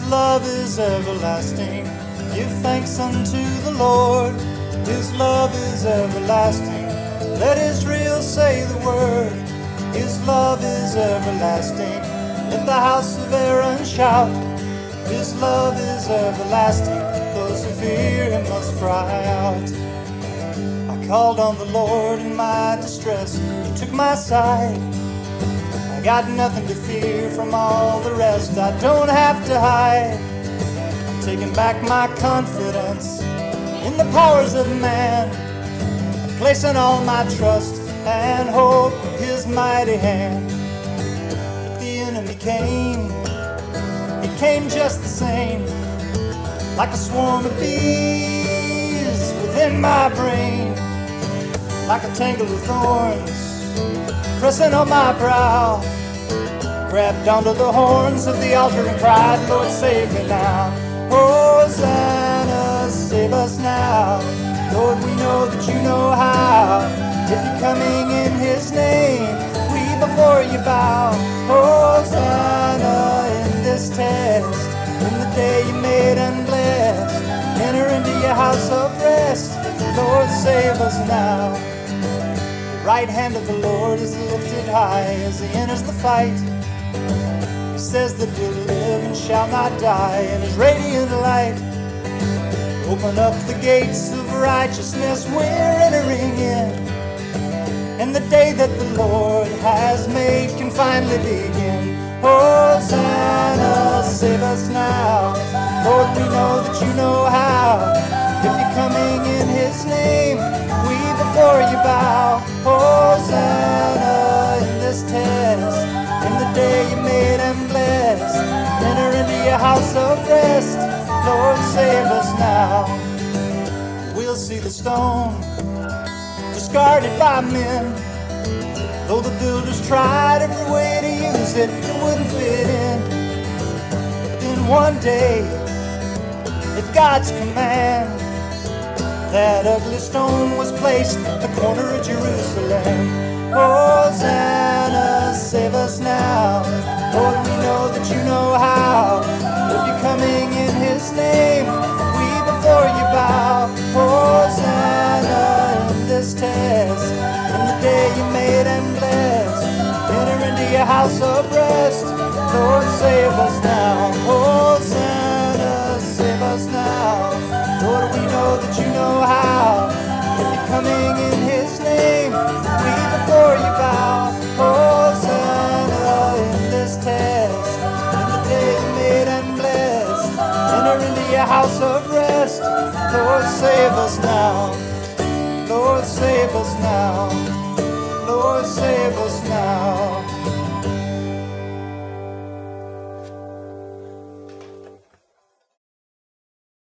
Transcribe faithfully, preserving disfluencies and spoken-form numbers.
love is everlasting. Give thanks unto the Lord. His love is everlasting. Let Israel say the word. His love is everlasting. Let the house of Aaron shout. His love is everlasting. Those who fear him must cry out. I called on the Lord in my distress. He took my side. I got nothing to fear from all the rest. I don't have to hide. I'm taking back my confidence in the powers of man. I'm placing all my trust and hope in his mighty hand. But the enemy came. He came just the same, like a swarm of bees within my brain, like a tangle of thorns pressing on my brow. Grabbed onto the horns of the altar and cried, Lord, save me now. Hosanna, save us now. Lord, we know that you know how. If you're coming in his name, we before you bow. Hosanna in this test, in the day you made and blessed. Enter into your house of rest. Lord, save us now. The right hand of the Lord is lifted high as he enters the fight. He says that we'll live and shall not die in his radiant light. Open up the gates of righteousness, we're entering in, and the day that the Lord has made can finally begin. Hosanna, save us now. Lord, we know that you know how. If you're coming in his name, we before you bow. Hosanna in this test, in the day you made and blessed. Enter into your house of rest. Lord, save us now. We'll see the stone discarded by men. Though the builders tried every way to use it, it wouldn't fit in. But then one day, at God's command, that ugly stone was placed at the corner of Jerusalem. Hosanna, save us now. Lord, we know that you know how. If you're coming in his name, we before you bow. Hosanna in this test, in the day you made and blessed. Enter into your house of rest. Lord, save us now. Hosanna, save us now. Lord, we know that you know how. If you're coming in his name, we before you bow. Hosanna in this test, in the day you made and blessed. Enter into your house of rest. Lord, save us now. Lord, save